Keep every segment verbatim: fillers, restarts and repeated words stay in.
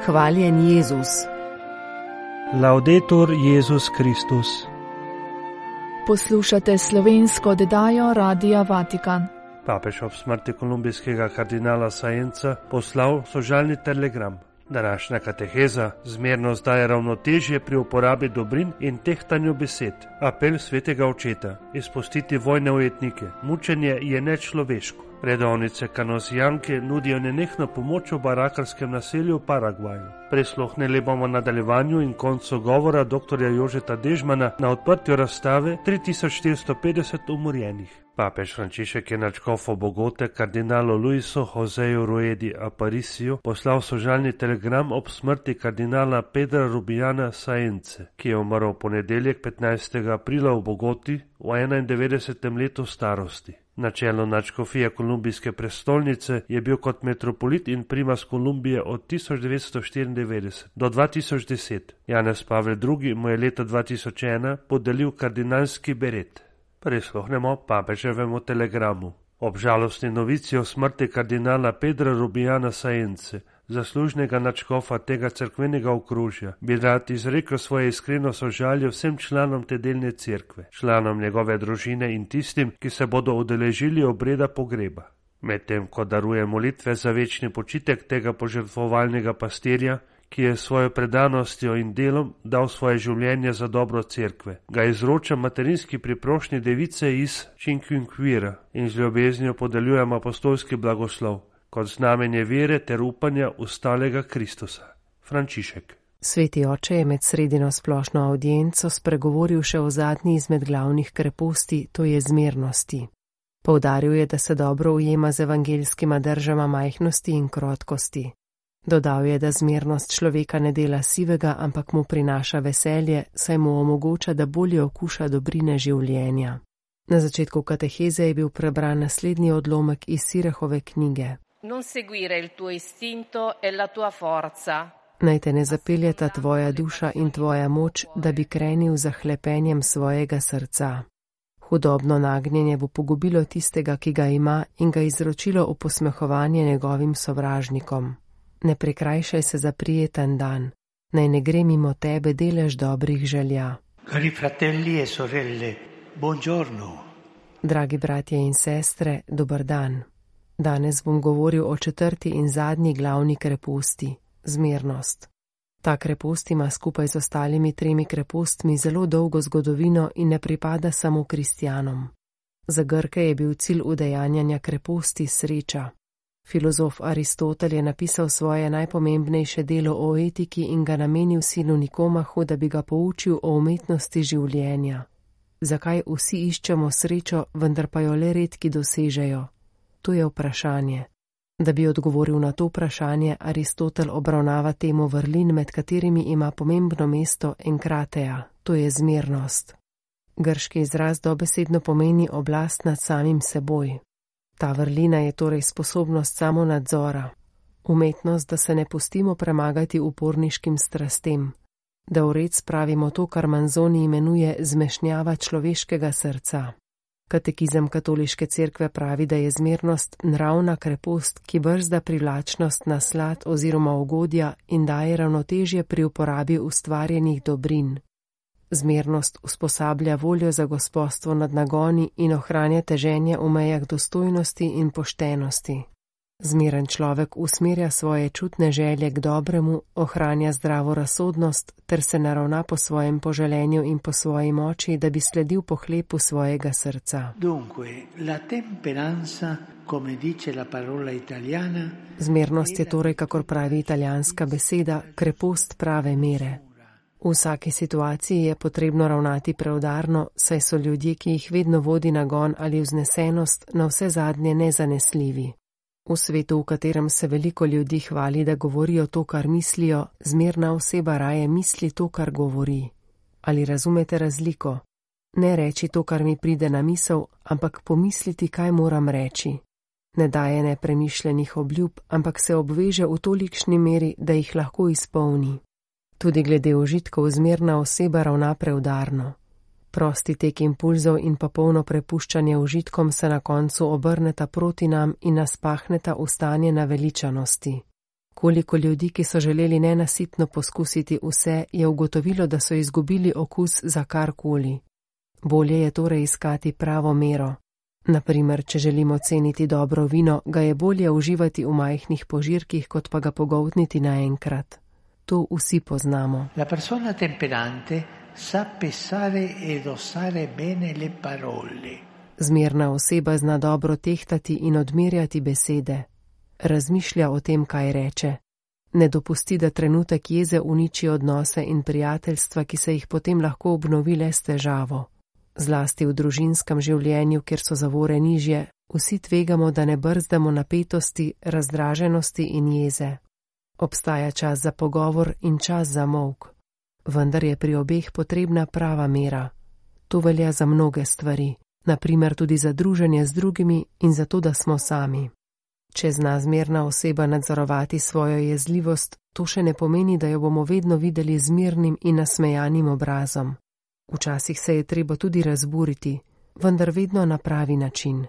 Hvaljen Jezus. Laudetur Jezus Kristus. Poslušate slovensko oddajo Radia Vatikan. Papež ob smrti kolumbijskega kardinala Saenza poslal sožalni telegram. Današnja kateheza zmerno daje ravnotežje pri uporabi dobrin in tehtanju besed. Apel svetega očeta: izpustiti vojne ujetnike. Mučenje je nečloveško. Redovnice kanosijanke nudijo nenehno pomoč v barakarskem naselju v Paragvaju. Prisluhnili bomo nadaljevanju in koncu govora doktorja Jožeta Dežmana na odprtju razstave tri tisoč štiristo petdeset umorjenih. Papež Frančišek je nadškofo Bogote kardinalu Luisu Joseju Ruedi Apariciju poslal sožalni telegram ob smrti kardinala Pedra Rubijana Saence, ki je umrl v ponedeljek petnajstega aprila v Bogoti v enaindevetdesetem letu starosti. Na čelu nadškofije kolumbijske prestolnice je bil kot metropolit in primas Kolumbije od tisoč devetsto štiriindevetdeset do dva tisoč deset. Janez Pavel drugi mu je leta dva tisoč ena podelil kardinalski beret. Prisluhnemo papeževemu telegramu. Ob žalostni novici o smrti kardinala Pedra Rubijana Saence, zaslužnega nadškofa tega cerkvenega okrožja, bi rad izrekel svoje iskreno sožalje vsem članom te delne cerkve, članom njegove družine in tistim, ki se bodo udeležili obreda pogreba. Medtem ko daruje molitve za večni počitek tega požrtvovalnega pastirja, ki je svojo predanostjo in delom dal svoje življenje za dobro cerkve, ga izroča materinski priprošnji device iz Činkvinkvira in z ljubeznijo podeljujem apostolski blagoslov kot znamenje vere ter upanja ustalega Kristusa. Frančišek. Sveti oče je med sredino splošno avdienco spregovoril še o zadnji izmed glavnih kreposti, to je zmernosti. Poudaril je, da se dobro ujema z evangeljskima držama majhnosti in krotkosti. Dodal je, da zmernost človeka ne dela sivega, ampak mu prinaša veselje, saj mu omogoča, da bolje okuša dobrine življenja. Na začetku kateheze je bil prebran naslednji odlomek iz Sirahove knjige. Non seguire il tuo istinto e la tua forza. Naj te ne zapeljeta tvoja duša in tvoja moč, da bi krenil za hlepenjem svojega srca. Hudobno nagnjenje bo pogubilo tistega, ki ga ima, in ga izročilo v posmehovanje njegovim sovražnikom. Ne prikrajšaj se za prijeten dan, naj ne gre mimo tebe delež dobrih želja. Cari fratelli e sorelle, buongiorno. Dragi bratje in sestre, dober dan. Danes bom govoril o četrti in zadnji glavni kreposti, zmernost. Ta krepost ima skupaj z ostalimi tremi krepostmi zelo dolgo zgodovino in ne pripada samo kristjanom. Za Grke je bil cilj udejanjanja kreposti sreča. Filozof Aristotel je napisal svoje najpomembnejše delo o etiki in ga namenil sinu Nikomahu, da bi ga poučil o umetnosti življenja. Zakaj vsi iščemo srečo, vendar pa jo le redki dosežejo? To je vprašanje. Da bi odgovoril na to vprašanje, Aristotel obravnava temo vrlin, med katerimi ima pomembno mesto enkrateja, to je zmernost. Grški izraz dobesedno pomeni oblast nad samim seboj. Ta vrlina je torej sposobnost samonadzora, umetnost, da se ne pustimo premagati uporniškim strastem, da v red spravimo to, kar Manzoni imenuje zmešnjava človeškega srca. Katekizem katoliške cerkve pravi, da je zmernost nravna krepost, ki brzda privlačnost na slad oziroma ugodja in daje ravnotežje pri uporabi ustvarjenih dobrin. Zmernost usposablja voljo za gospodstvo nad nagoni in ohranja teženje v mejah dostojnosti in poštenosti. Zmeren človek usmerja svoje čutne želje k dobremu, ohranja zdravo razsodnost ter se naravna po svojem poželenju in po svoji moči, da bi sledil pohlepu svojega srca. Dunque, la temperanza, come dice la parola italiana, zmernost je torej, kakor pravi italijanska beseda, krepost prave mere. V vsaki situaciji je potrebno ravnati preudarno, saj so ljudje, ki jih vedno vodi nagon ali vznesenost, na vse zadnje nezanesljivi. V svetu, v katerem se veliko ljudi hvali, da govorijo to, kar mislijo, zmerna oseba raje misli to, kar govori. Ali razumete razliko? Ne reči to, kar mi pride na misel, ampak pomisliti, kaj moram reči. Ne daje nepremišljenih obljub, ampak se obveže v tolikšni meri, da jih lahko izpolni. Tudi glede užitkov zmerna oseba ravna preudarno. Prosti tek impulzov in popolno prepuščanje užitkom se na koncu obrneta proti nam in nas pahneta v stanje naveličanosti. Koliko ljudi, ki so želeli nenasitno poskusiti vse, je ugotovilo, da so izgubili okus za karkoli. Bolje je torej iskati pravo mero. Naprimer, če želimo ceniti dobro vino, ga je bolje uživati v majhnih požirkih, kot pa ga pogoltniti naenkrat. To vsi poznamo. La persona temperante sa pesare e dosare bene le parole. Zmerna oseba zna dobro tehtati in odmerjati besede. Razmišlja o tem, kaj reče. Ne dopusti, da trenutek jeze uniči odnose in prijateljstva, ki se jih potem lahko obnovi le s težavo. Zlasti v družinskem življenju, kjer so zavore nižje, vsi tvegamo, da ne brzdamo napetosti, razdraženosti in jeze. Obstaja čas za pogovor in čas za molk. Vendar je pri obeh potrebna prava mera. To velja za mnoge stvari, naprimer tudi za druženje z drugimi in za to, da smo sami. Če zna zmerna oseba nadzorovati svojo jezljivost, to še ne pomeni, da jo bomo vedno videli z mirnim in nasmejanim obrazom. Včasih se je treba tudi razburiti, vendar vedno na pravi način.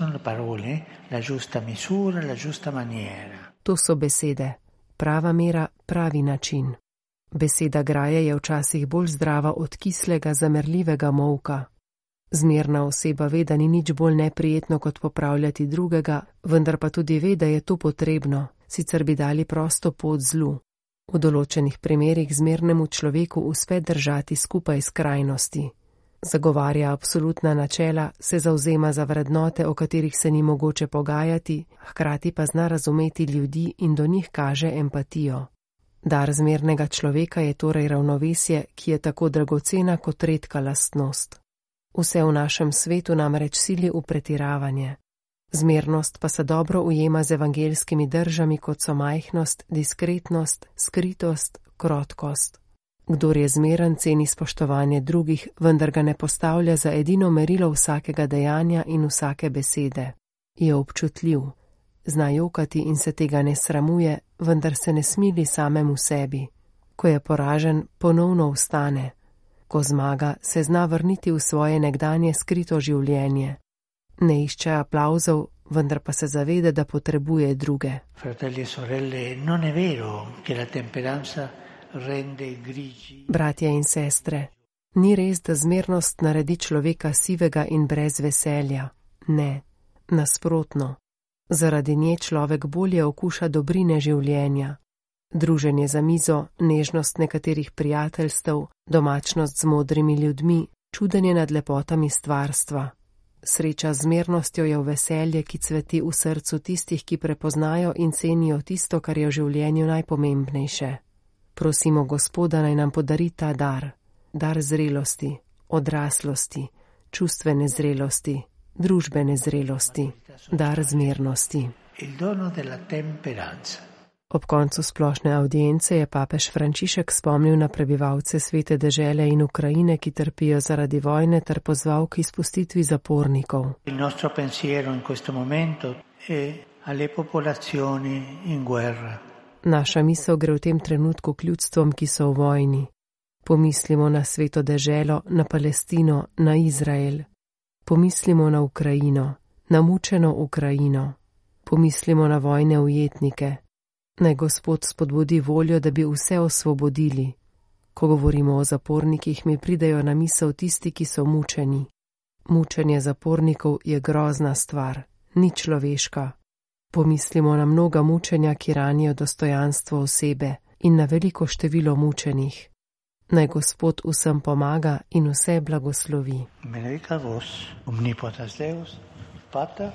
To so besede. Prava mera, pravi način. Beseda graje je včasih bolj zdrava od kislega, zamerljivega molka. Zmerna oseba ve, da ni nič bolj neprijetno kot popravljati drugega, vendar pa tudi ve, da je to potrebno, sicer bi dali prosto pot zlu. V določenih primerih zmernemu človeku uspe držati skupaj skrajnosti. Zagovarja absolutna načela, se zavzema za vrednote, o katerih se ni mogoče pogajati, hkrati pa zna razumeti ljudi in do njih kaže empatijo. Dar zmernega človeka je torej ravnovesje, ki je tako dragocena kot redka lastnost. Vse v našem svetu namreč sili v pretiravanje. Zmernost pa se dobro ujema z evangeljskimi držami, kot so majhnost, diskretnost, skritost, krotkost. Kdor je zmeren, ceni spoštovanje drugih, vendar ga ne postavlja za edino merilo vsakega dejanja in vsake besede. Je občutljiv, zna jokati in se tega ne sramuje, vendar se ne smili samemu sebi. Ko je poražen, ponovno vstane. Ko zmaga, se zna vrniti v svoje nekdanje skrito življenje. Ne išče aplavzov, vendar pa se zaveda, da potrebuje druge. Fratelli e sorelle, non è vero che la temperanza rende grigi. Bratje in sestre, ni res, da zmernost naredi človeka sivega in brez veselja. Ne, nasprotno. Zaradi nje človek bolje okuša dobrine življenja. Druženje za mizo, nežnost nekaterih prijateljstev, domačnost z modrimi ljudmi, čudenje nad lepotami stvarstva. Sreča z zmernostjo je v veselje, ki cveti v srcu tistih, ki prepoznajo in cenijo tisto, kar je v življenju najpomembnejše. Prosimo Gospoda, naj nam podari ta dar, dar zrelosti, odraslosti, čustvene zrelosti, družbene zrelosti, dar zmernosti. Il dono della temperanza. Ob koncu splošne avdience je papež Frančišek spomnil na prebivalce svete dežele in Ukrajine, ki trpijo zaradi vojne, ter pozval k izpustitvi zapornikov. Il nostro pensiero in questo momento è alle popolazioni in guerra. Naša misel gre v tem trenutku k ljudstvom, ki so v vojni. Pomislimo na sveto deželo, na Palestino, na Izrael. Pomislimo na Ukrajino, na mučeno Ukrajino. Pomislimo na vojne ujetnike. Naj Gospod spodbudi voljo, da bi vse osvobodili. Ko govorimo o zapornikih, mi pridejo na misel tisti, ki so mučeni. Mučenje zapornikov je grozna stvar, ni človeška. Pomislimo na mnoga mučenja, ki ranijo dostojanstvo osebe, in na veliko število mučenih. Naj Gospod vsem pomaga in vse blagoslovi. Benedicat vos, omnipotens Deus, Pater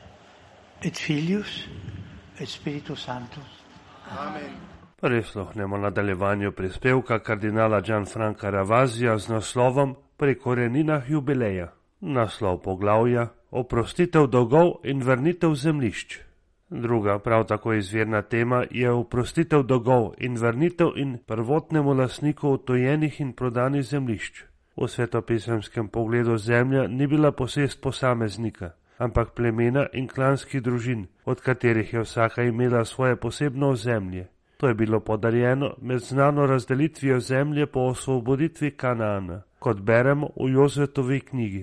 et Filius et Spiritus Sanctus. Amen. Prisluhnemo nadaljevanju prispevka kardinala Gianfranca Ravazija z naslovom Pri koreninah jubileja. Naslov poglavja: Oprostitev dolgov in vrnitev zemljišč. Druga, prav tako izvirna tema je oprostitev dolgov in vrnitev in prvotnemu lastniku odtujenih in prodanih zemljišč. V svetopisemskem pogledu zemlja ni bila posest posameznika, ampak plemena in klanskih družin, od katerih je vsaka imela svoje posebno ozemlje. To je bilo podarjeno med znano razdelitvijo zemlje po osvoboditvi Kanaana, kot beremo v Jozeftovi knjigi.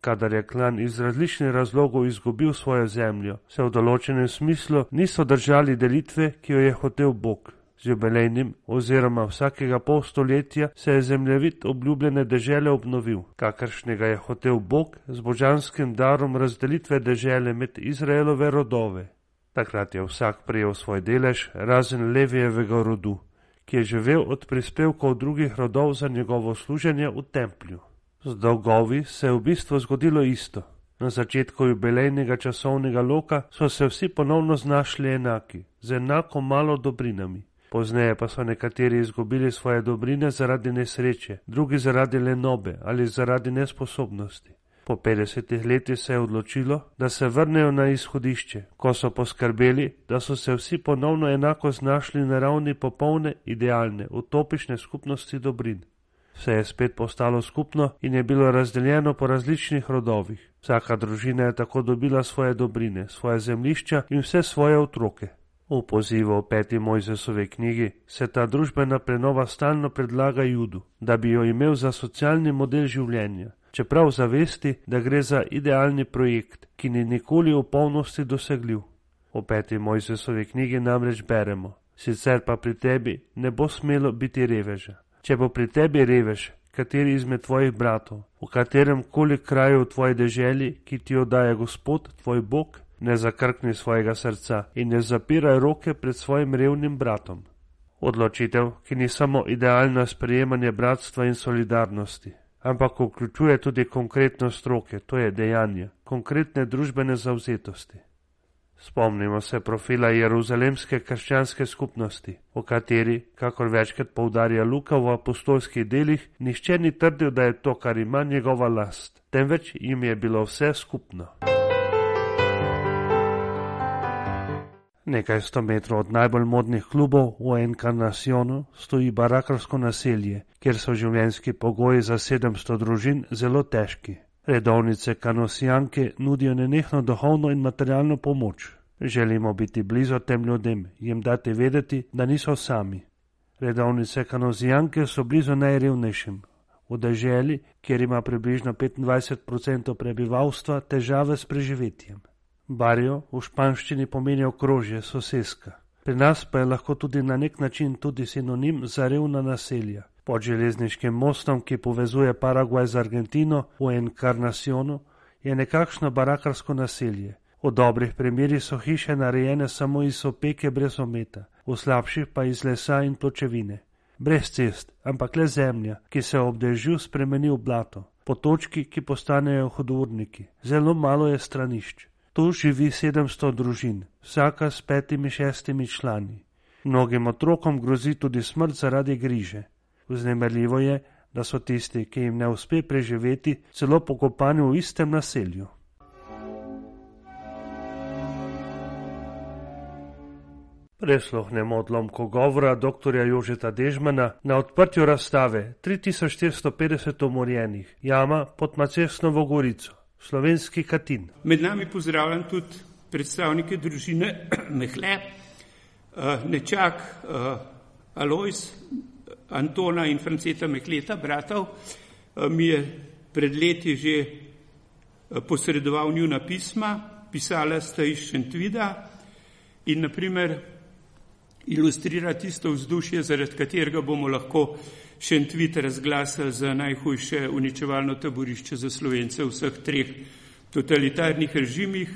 kadar je klan iz različnih razlogov izgubil svojo zemljo, se v določenem smislu niso držali delitve, ki jo je hotel Bog. Z jubilejnim oziroma vsakega pol stoletja se je zemljevid obljubljene dežele obnovil, kakršnega je hotel Bog z božanskim darom razdelitve dežele med Izraelove rodove. Takrat je vsak prejel svoj delež, razen Levijevega rodu, ki je živel od prispevkov drugih rodov za njegovo služenje v templju. Z dolgovi se je v bistvu zgodilo isto. Na začetku jubilejnega časovnega loka so se vsi ponovno znašli enaki, z enako malo dobrinami. Pozneje pa so nekateri izgubili svoje dobrine zaradi nesreče, drugi zaradi lenobe ali zaradi nesposobnosti. Po petdesetih letih se je odločilo, da se vrnejo na izhodišče, ko so poskrbeli, da so se vsi ponovno enako znašli na ravni popolne, idealne, utopične skupnosti dobrin. Vse je spet postalo skupno in je bilo razdeljeno po različnih rodovih. Vsaka družina je tako dobila svoje dobrine, svoje zemljišča in vse svoje otroke. V pozivu v peti Mojzesovi knjigi se ta družbena prenova stalno predlaga Judu, da bi jo imel za socialni model življenja, čeprav zavesti, da gre za idealni projekt, ki ni nikoli v polnosti dosegljiv. V peti Mojzesovi knjigi namreč beremo: sicer pa pri tebi ne bo smelo biti reveža. Če bo pri tebi revež, kateri izmed tvojih bratov, v katerem koli kraju v tvoji deželi, ki ti jo daje Gospod, tvoj Bog, ne zakrkni svojega srca in ne zapiraj roke pred svojim revnim bratom. Odločitev, ki ni samo idealno sprejemanje bratstva in solidarnosti, ampak vključuje tudi konkretnost roke, to je dejanje, konkretne družbene zavzetosti. Spomnimo se profila jeruzalemske krščanske skupnosti, v kateri, kakor večkrat poudarja Luka v apostolskih delih, nihče ni trdil, da je to, kar ima, njegova last, temveč jim je bilo vse skupno. Nekaj sto metrov od najbolj modnih klubov v Encarnacionu stoji barakarsko naselje, kjer so življenjski pogoji za sedemsto družin zelo težki. Redovnice kanosijanke nudijo nenehno duhovno in materialno pomoč. Želimo biti blizu tem ljudem, jim dati vedeti, da niso sami. Redovnice kanosijanke so blizu najrevnejšim. V deželi, kjer ima približno petindvajset odstotkov prebivalstva težave s preživetjem. Barrio v španščini pomeni okrožje, soseska. Pri nas pa je lahko tudi na nek način tudi sinonim za revna naselja. Pod železniškim mostom, ki povezuje Paragvaj z Argentino v Encarnacionu, je nekakšno barakarsko naselje. V dobrih primerih so hiše narejene samo iz opeke brez ometa, v slabših pa iz lesa in pločevine. Brez cest, ampak le zemlja, ki se ob dežju spremeni v blato, potočki, ki postanejo hudourniki. Zelo malo je stranišč. Tu živi sedemsto družin, vsaka s petimi, šestimi člani. Mnogim otrokom grozi tudi smrt zaradi griže. Vznemirljivo je, da so tisti, ki jim ne uspe preživeti, celo pokopani v istem naselju. Prisluhnemo odlomku govora doktorja Jožeta Dežmana na odprtju razstave tri tisoč štiristo petdeset umorjenih, jama pod Macesnovo Gorico, slovenski Katin. Med nami pozdravljam tudi predstavnike družine Mehle, nečak Alojz, Antona in Franceta Mehleta, bratov. Mi je pred leti že posredoval njuna pisma, pisala sta iz Šentvida in naprimer ilustrira tisto vzdušje, zaradi katerega bomo lahko Šentvid razglasili za najhujše uničevalno taborišče za Slovence v vseh treh totalitarnih režimih.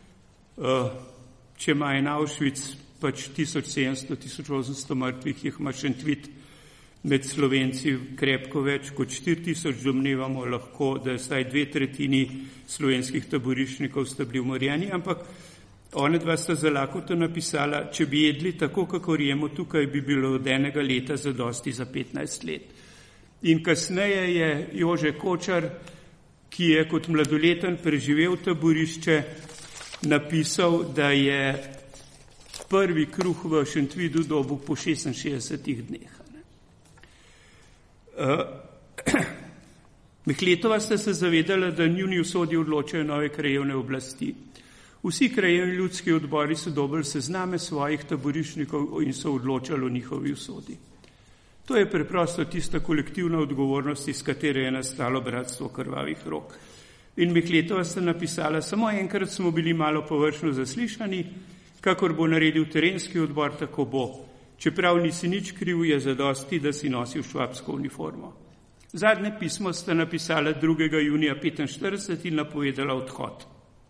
Če ima en Auschwitz pač tisoč sedemsto do tisoč osemsto mrtvih, jih ima Šentvid med Slovenci krepko več kot štiri tisoč, domnevamo lahko, da vsaj dve tretjini slovenskih taboriščnikov sta bili umorjeni, ampak ona dva sta za lakoto napisala, če bi jedli tako, kakor jemo tukaj, bi bilo od enega leta zadosti za petnajst let. In kasneje je Jože Kočar, ki je kot mladoleten preživel taborišče, napisal, da je prvi kruh v Šentvidu dobil po šestinšestdesetih dneh. Mehletova sta se zavedala, da njuni usodi odločajo nove krajevne oblasti. Vsi krajevni ljudski odbori so dobili sezname svojih taboriščnikov in so odločali o njihovi usodi. To je preprosto tista kolektivna odgovornost, iz katere je nastalo bratstvo krvavih rok. In Mehletova sta napisala, samo enkrat smo bili malo površno zaslišani, kakor bo naredil terenski odbor, tako bo. Čeprav nisi nič kriv, je zadosti, da si nosil švabsko uniformo. Zadnje pismo sta napisala drugega junija petinštirideset in napovedala odhod.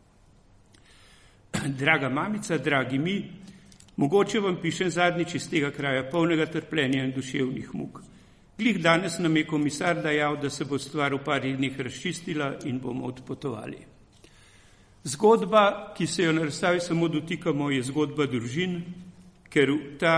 Draga mamica, dragi mi, mogoče vam pišem zadnjič iz tega kraja polnega trpljenja in duševnih muk. Glih danes nam je komisar dejal, da se bo stvar v parih dneh razčistila in bomo odpotovali. Zgodba, ki se jo na razstavi samo dotikamo, je zgodba družin, ker ta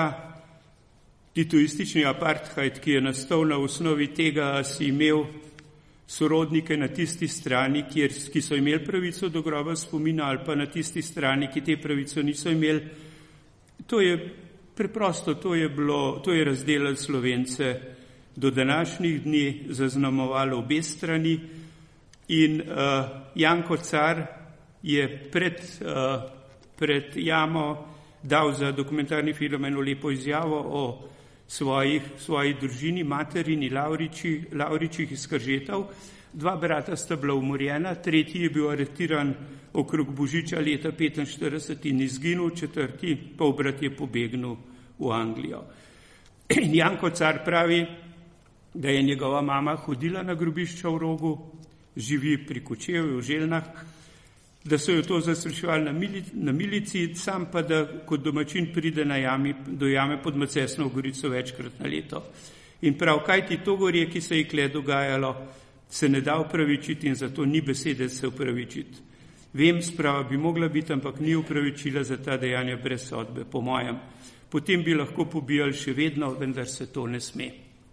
titoistični apartheid, ki je nastal na osnovi tega, si imel sorodnike na tisti strani, kjer, ki so imeli pravico do groba spomina, ali pa na tisti strani, ki te pravico niso imeli. To je preprosto, to je bilo, to je razdelalo Slovence do današnjih dni, zaznamovalo obe strani in uh, Janko Car je pred, uh, pred jamo dal za dokumentarni film eno lepo izjavo o svojih, svojih družini, materini Lavriči, Lavričih iz Kržetov. Dva brata sta bila umorjena, tretji je bil aretiran okrog Božiča leta petinštirideset in izginil, četrti polbrat je pobegnil v Anglijo. In Janko Car pravi, da je njegova mama hodila na grobišča v Rogu, živi pri Kočevju v Željnah, da so jo to zasrečevali na, mili, na milici, sam pa da kot domačin pride na jami, do jame pod Macesnovo Gorico večkrat na leto. In prav, kaj ti to gorje, ki se je kle dogajalo, se ne da upravičiti in zato ni besede se upravičiti. Vem, sprava bi mogla biti, ampak ni upravičila za ta dejanja brez sodbe, po mojem. Potem bi lahko pobijali še vedno, vendar se to ne sme.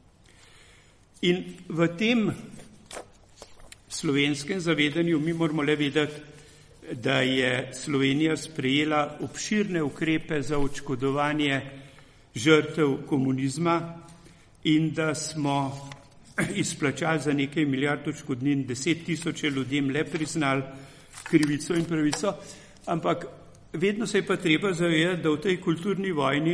In v tem slovenskem zavedanju mi moramo le vedeti, da je Slovenija sprejela obširne ukrepe za odškodovanje žrtev komunizma in da smo izplačali za nekaj milijard odškodnin, deset tisoče ljudem le priznali krivico in pravico, ampak vedno se je pa treba zavedati, da v tej kulturni vojni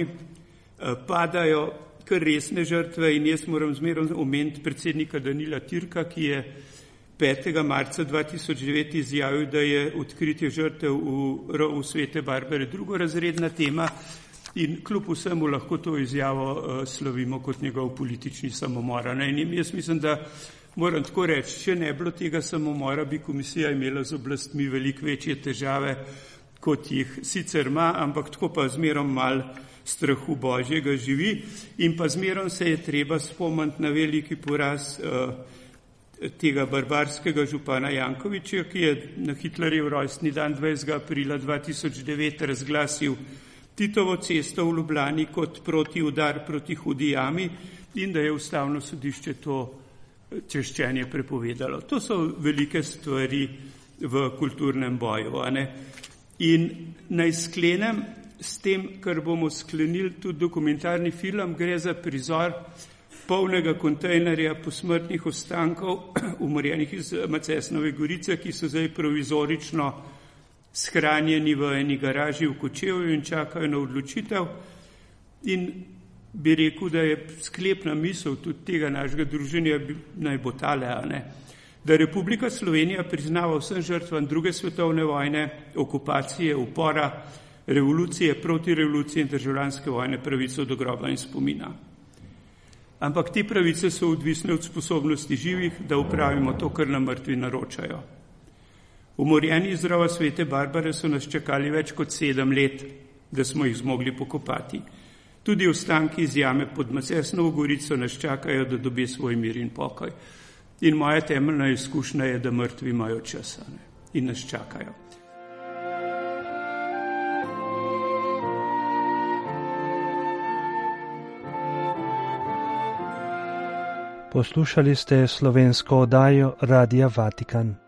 padajo kar resne žrtve in jaz moram zmeraj omeniti predsednika Danila Türka, ki je petega marca dva tisoč devet izjavil, da je odkritje žrtev v rovu Svete Barbare drugorazredna tema in kljub vsemu lahko to izjavo uh, slavimo kot njegov politični samomor. In jaz mislim, da moram tako reči, če ne bilo tega samomora, bi komisija imela z oblastmi veliko večje težave, kot jih sicer ima, ampak tako pa zmerom mal strahu Božjega živi in pa zmerom se je treba spomniti na veliki poraz uh, tega barbarskega župana Jankovića, ki je na Hitlerjev rojstni dan dvajsetega aprila dva tisoč devet razglasil Titovo cesto v Ljubljani kot protiudar proti Hudi jami in da je ustavno sodišče to češčenje prepovedalo. To so velike stvari v kulturnem boju. A ne? In naj sklenem s tem, kar bomo sklenili tudi dokumentarni film, gre za prizor polnega kontejnerja posmrtnih ostankov umorjenih iz Macesnove Gorice, ki so zdaj provizorično shranjeni v eni garaži v Kočevju in čakajo na odločitev. In bi rekel, da je sklepna misel tudi tega našega druženja naj bo tale, a ne, da Republika Slovenija priznava vsem žrtvam druge svetovne vojne, okupacije, upora, revolucije, protirevolucije in državljanske vojne pravico do groba in spomina. Ampak te pravice so odvisne od sposobnosti živih, da upravimo to, kar nam mrtvi naročajo. Umorjeni iz rova Svete Barbare so nas čakali več kot sedem let, da smo jih zmogli pokopati. Tudi ostanki iz jame pod Macesnovo Gorico nas čakajo, da dobi svoj mir in pokoj. In moja temeljna izkušnja je, da mrtvi imajo čas in nas čakajo. Poslušali ste slovensko oddajo Radia Vatikan.